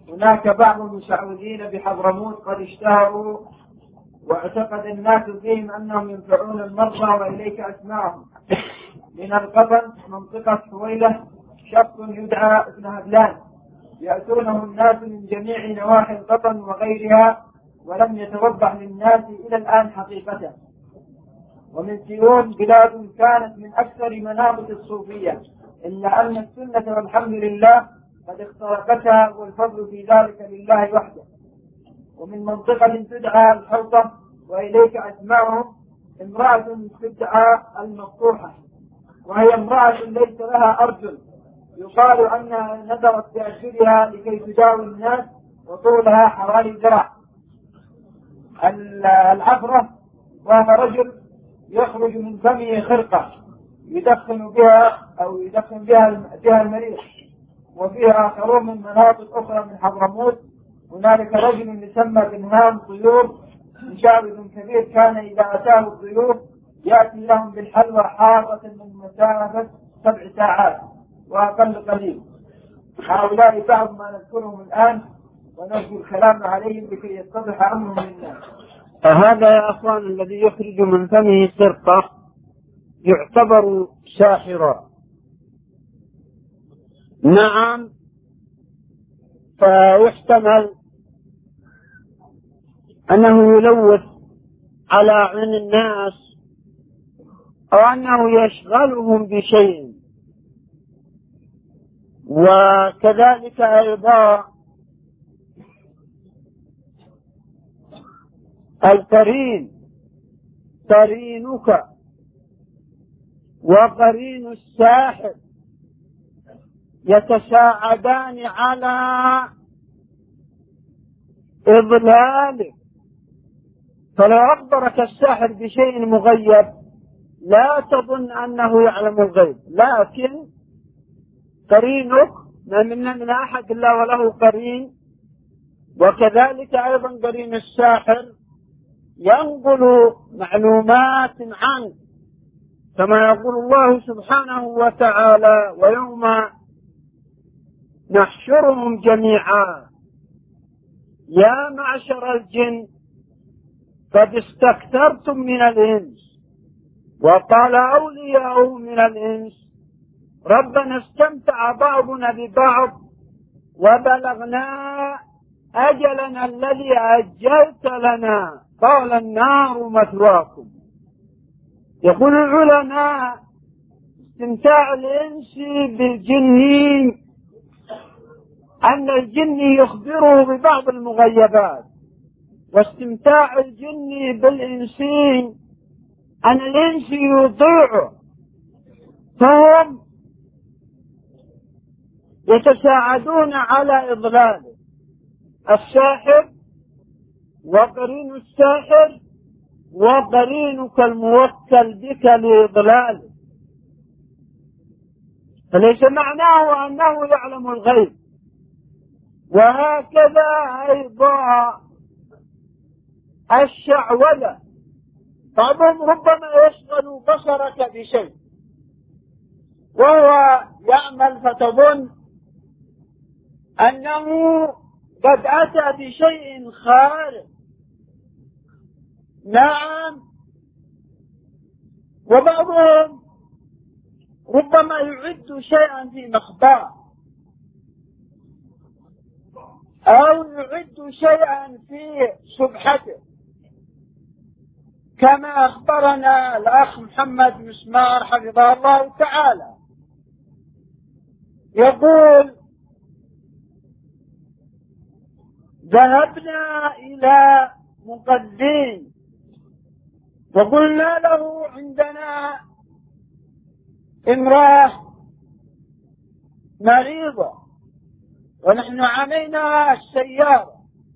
هناك بعض المشعوذين بحضرموت قد اشتهروا واعتقد الناس فيهم أنهم ينفعون المرضى، وإليك أسمعهم. من القطن منطقة حويلة شخص يدعى ابن هبلان، يأتونه الناس من جميع نواحي القطن وغيرها، ولم يتوضح للناس إلى الآن حقيقته. ومن سيون بلاد كانت من أكثر منابت الصوفية، إلا أن السنة والحمد لله قد اخترقتها، والفضل في ذلك لله وحده. ومن منطقة تدعى الحوطة، وإليك أسمعهم، امرأة تدعى المفتوحة، وهي امرأة ليس لها أرجل، يقال أنها نذرت بأرجلها لكي تداوي الناس، وطولها حوالي ذراع. العفرة وهو رجل يخرج من فمه خرقة يدخن بها المريض. وفيها آخرون من مناطق أخرى من حضرموت. هنالك رجل يسمى بنهام طيور، مشعوذ كبير، كان إذا أتاه الضيوف يأتي لهم بالحلوى حارة من مسافة 7 ساعات وأقل قليل. هؤلاء بعض ما نذكرهم الآن، ونرجو الكلام عليهم لكي يتضح أمرهم للناس. هذا يا أخوان الذي يخرج من فمه سرقة يعتبر ساحرا. نعم، فيحتمل أنه يلوث على عين الناس، أو أنه يشغلهم بشيء. وكذلك أيضا القرين، قرينك وقرين الساحر يتساعدان على إضلاله. فلو أخبرك الساحر بشيء مغيب لا تظن أنه يعلم الغيب، لكن قرينك ما منا من أحد إلا وله قرين، وكذلك أيضا قرين الساحر ينقل معلومات عنه، كما يقول الله سبحانه وتعالى: ويوم نحشرهم جميعا يا معشر الجن قد استكثرتم من الإنس. وقال أولياء من الإنس ربنا استمتع بعضنا ببعض وبلغنا أجلنا الذي أجلت لنا قال النار مثواكم. يقول العلماء: استمتاع الإنس بالجن أن الجن يخبره ببعض المغيبات، واستمتاع الجن بالإنسين أن الإنس يطيعه، فهم يتساعدون على إضلاله. الساحر وقرين الساحر وقرينك الموكل بك لإضلاله، فليس معناه أنه يعلم الغيب. وهكذا أيضا الشعوذة، بعضهم ربما يشغل بصرك بشيء وهو يعمل فتظن أنه قد أتى بشيء خارق. نعم، وبعضهم ربما يعد شيئا في مخباه، أو يعد شيئا في سبحته، كما أخبرنا الأخ محمد مسمار حفظه الله تعالى، يقول: ذهبنا إلى مقدين وقلنا له عندنا امرأة مريضة ونحن علينا السيارة،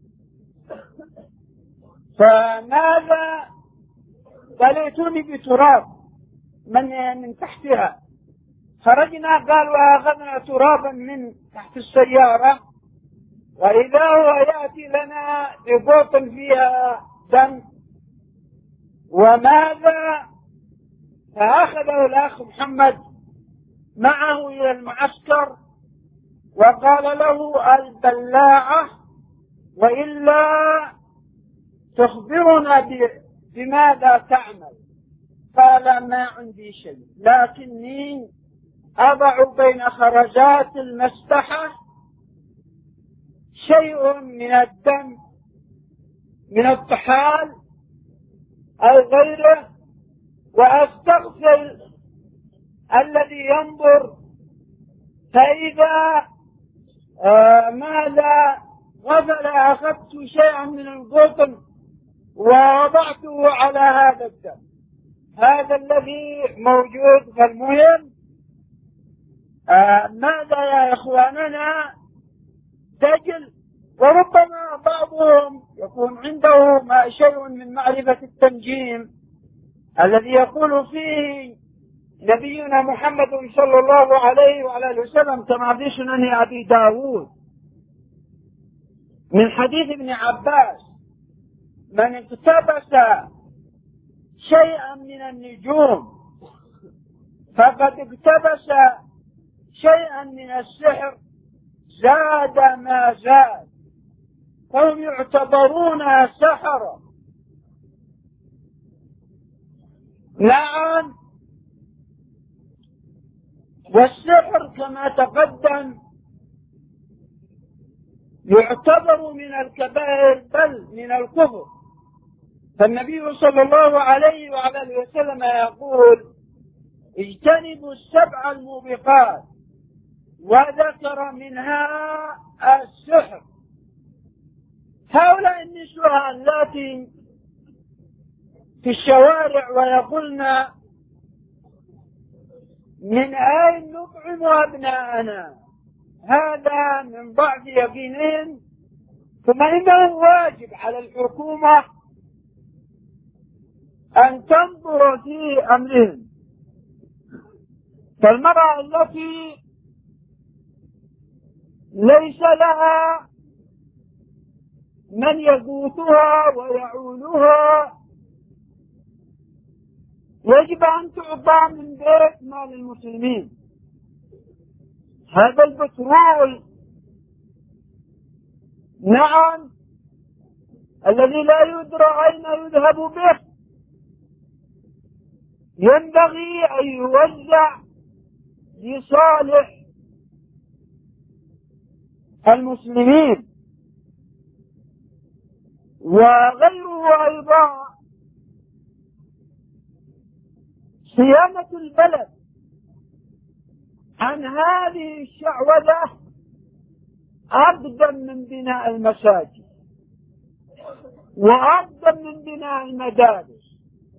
فماذا؟ قال: ائتوني بتراب من تحتها. خرجنا، قال: وأخذنا ترابا من تحت السيارة، وإذا هو يأتي لنا ببوط فيها دم. وماذا؟ فأخذه الأخ محمد معه إلى المعسكر، وقال له البلاعة وإلا تخبرنا بماذا تعمل؟ قال ما عندي شيء، لكني أضع بين خرجات المسبحة شيء من الدم من الطحال أو غيره، وأستغسل الذي ينظر، فإذا ماذا غسل أخذت شيئا من القطن ووضعته على هذا الدم، هذا الذي موجود. فالمهم ماذا يا إخواننا؟ دجل. وربما بعضهم يكون عنده شيء من معرفة التنجيم الذي يقول فيه نبينا محمد صلى الله عليه وعلى وسلم كما في سنن أبي داود من حديث ابن عباس: من اقتبس شيئا من النجوم فقد اقتبس شيئا من السحر زاد ما زاد، فهم يعتبرون سحرة. نعم، والسحر كما تقدم يعتبر من الكبائر بل من الكفر. فالنبي صلى الله عليه وعلى وسلم يقول: اجتنبوا السبع الموبقات، وذكر منها السحر. هؤلاء النسوة اللاتي في الشوارع ويقولن: من أين نطعم أبناءنا؟ هذا من ضعف يقينهم. ثم إنه واجب على الحكومة أن تنظر في أمرهم. فالمرأة التي ليس لها من يغوثها ويعولها يجب أن تعطى من بيت مال المسلمين. هذا البترول نعم الذي لا يدرى أين يذهب به ينبغي أن يوزع لصالح المسلمين. وغيره أيضا صيانة البلد عن هذه الشعوذة أقدم من بناء المساجد وأقدم من بناء المدارس.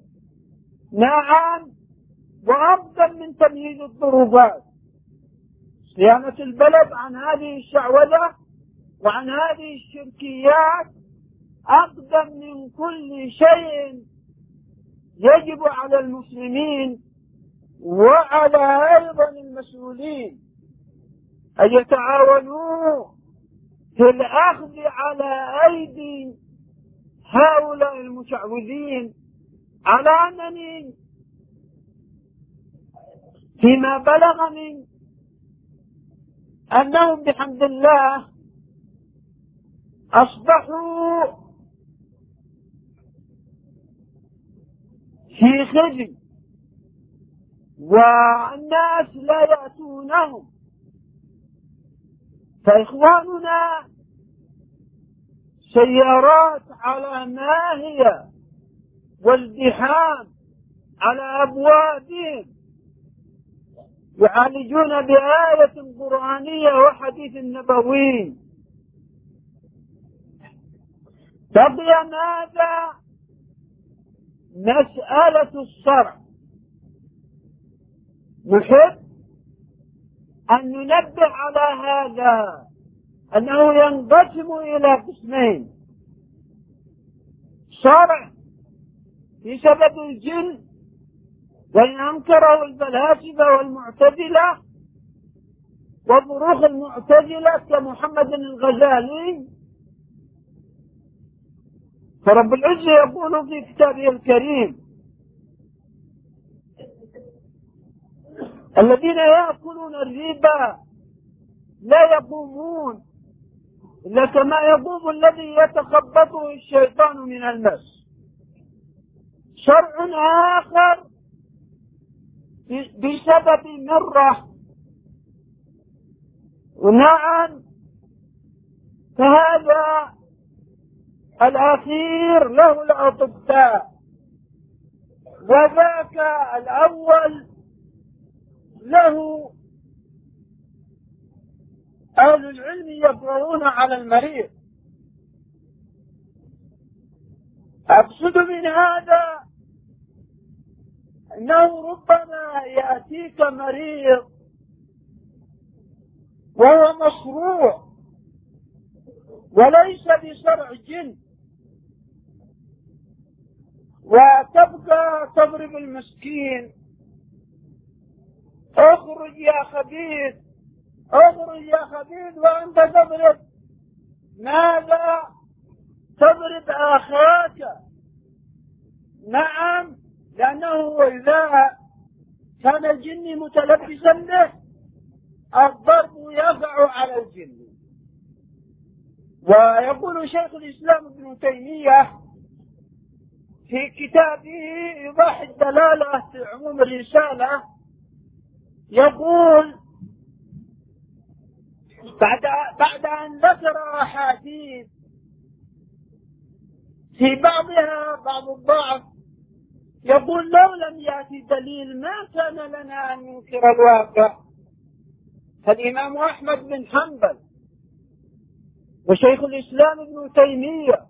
نعم، وأقدم من تمهيد الطرقات. صيانة البلد عن هذه الشعوذة وعن هذه الشركيات أقدم من كل شيء. يجب على المسلمين وعلى أيضا المسؤولين أن يتعاونوا في الأخذ على أيدي هؤلاء المشعوذين، على أنني فيما بلغني أنهم بحمد الله أصبحوا في خزي والناس لا يأتونهم. فإخواننا سيارات على ناهية والزحام على أبوابهم يعالجون بآية قرآنية وحديث نبوي. تبقى ماذا؟ مسألة الشرع. نحب أن ننبه على هذا أنه ينقسم إلى قسمين: شرع في سبب الجن وإن أنكره الفلاسفة والمعتزلة وفروخ المعتزلة كمحمد الغزالي. فرب العزة يقول في كتابه الكريم: الذين يأكلون الربا لا يقومون إلا كما يقوم الذي يتخبطه الشيطان من المس. شرع آخر بسبب مرة، ونعم فهذا الأخير له الأطباء، وذاك الأول له أهل العلم يقرؤون على المريض. أقصد من هذا أنه ربما يأتيك مريض وهو مصروع وليس بصرع جن، وتبقى تضرب المسكين: اخرج يا خبيث، اخرج يا خبيث، وانت تضرب ماذا؟ تضرب اخاك. نعم، لانه اذا كان الجن متلبسا به الضرب يقع على الجن. ويقول شيخ الاسلام ابن تيمية في كتابه إيضاح الدلالة في عموم الرسالة، يقول بعد أن ذكر أحاديث في بعضها بعض الضعف، يقول: لو لم يأتي دليل ما كان لنا أن ننكر الواقع. فالإمام أحمد بن حنبل وشيخ الإسلام ابن تيمية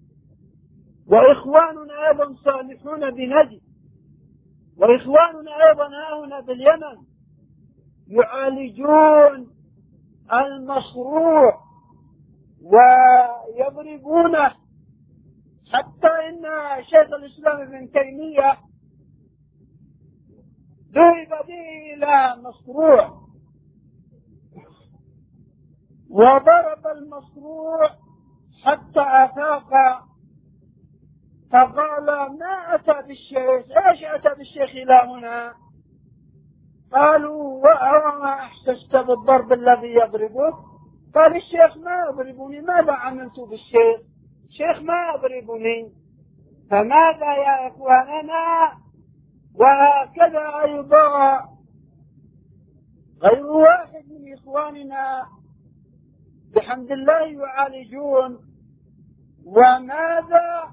وإخواننا أيضا صالحون بنجد، وإخواننا أيضا هنا باليمن يعالجون المصروع ويضربونه، حتى إن شيخ الإسلام ابن تيمية ذهب به إلى مصروع وضرب المصروع حتى أفاق، فقال: ما أتى بالشيخ؟ إيش أتى بالشيخ إلى هنا؟ قالوا: وما أحسست بالضرب الذي يضربه؟ قال: الشيخ ما يضربني، ماذا عملت بالشيخ؟ الشيخ ما يضربني. فماذا يا إخواننا؟ وهكذا أيضا غير واحد من إخواننا بحمد الله يعالجون. وماذا؟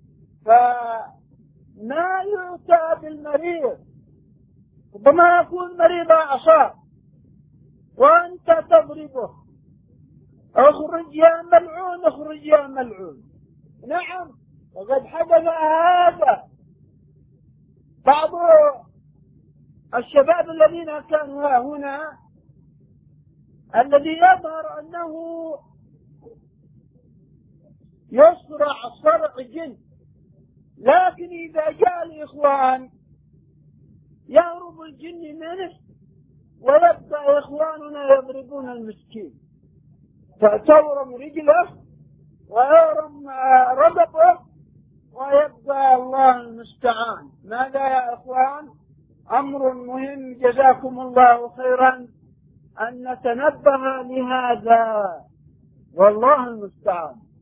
فما يؤتى بالمريض، ربما يكون مريض أعصاب وأنت تضربه: اخرج يا ملعون، اخرج يا ملعون. نعم، وقد حدث هذا. بعض الشباب الذين كانوا هنا الذي يظهر أنه يصرع صرع جن، لكن إذا جاء الإخوان يهرب الجن منه ويبقى إخواننا يضربون المسكين، فتورم رجله ويورم ربطه ويبقى الله المستعان. ماذا يا إخوان؟ أمر مهم، جزاكم الله خيرا أن نتنبه لهذا، والله المستعان.